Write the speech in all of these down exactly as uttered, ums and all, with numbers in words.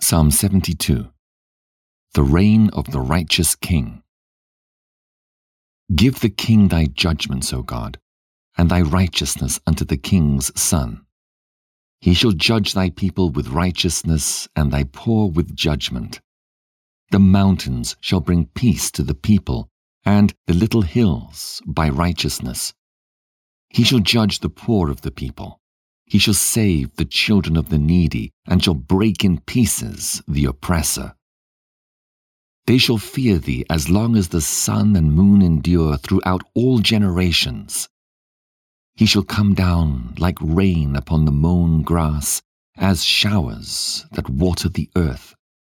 Psalm seventy-two. The reign of the righteous king. Give the king thy judgments, O God, and thy righteousness unto the king's son. He shall judge thy people with righteousness, and thy poor with judgment. The mountains shall bring peace to the people, and the little hills by righteousness. He shall judge the poor of the people. He shall save the children of the needy, and shall break in pieces the oppressor. They shall fear thee as long as the sun and moon endure throughout all generations. He shall come down like rain upon the mown grass, as showers that water the earth.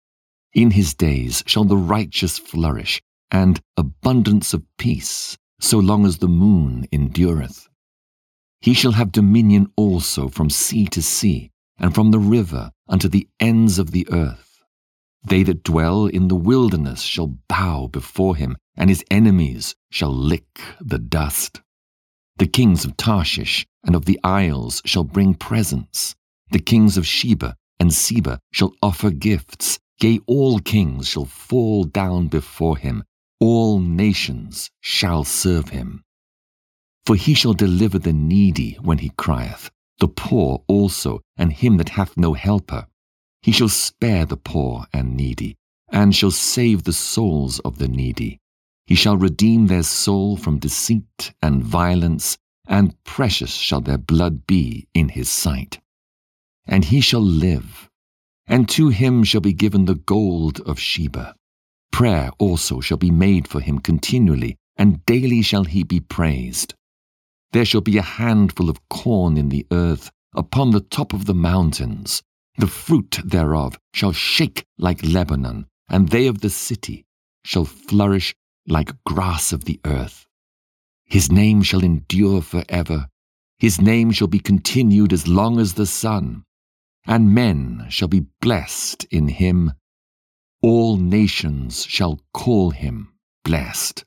In his days shall the righteous flourish, and abundance of peace, so long as the moon endureth. He shall have dominion also from sea to sea, and from the river unto the ends of the earth. They that dwell in the wilderness shall bow before him, and his enemies shall lick the dust. The kings of Tarshish and of the isles shall bring presents. The kings of Sheba and Seba shall offer gifts. Yea, all kings shall fall down before him. All nations shall serve him. For he shall deliver the needy when he crieth, the poor also, and him that hath no helper. He shall spare the poor and needy, and shall save the souls of the needy. He shall redeem their soul from deceit and violence, and precious shall their blood be in his sight. And he shall live, and to him shall be given the gold of Sheba. Prayer also shall be made for him continually, and daily shall he be praised. There shall be a handful of corn in the earth, upon the top of the mountains. The fruit thereof shall shake like Lebanon, and they of the city shall flourish like grass of the earth. His name shall endure forever. His name shall be continued as long as the sun, and men shall be blessed in him. All nations shall call him blessed.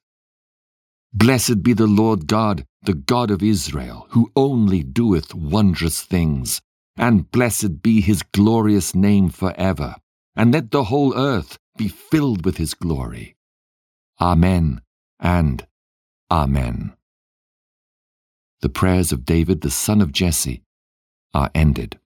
Blessed be the Lord God, the God of Israel, who only doeth wondrous things, and blessed be his glorious name forever, and let the whole earth be filled with his glory. Amen and Amen. The prayers of David the son of Jesse are ended.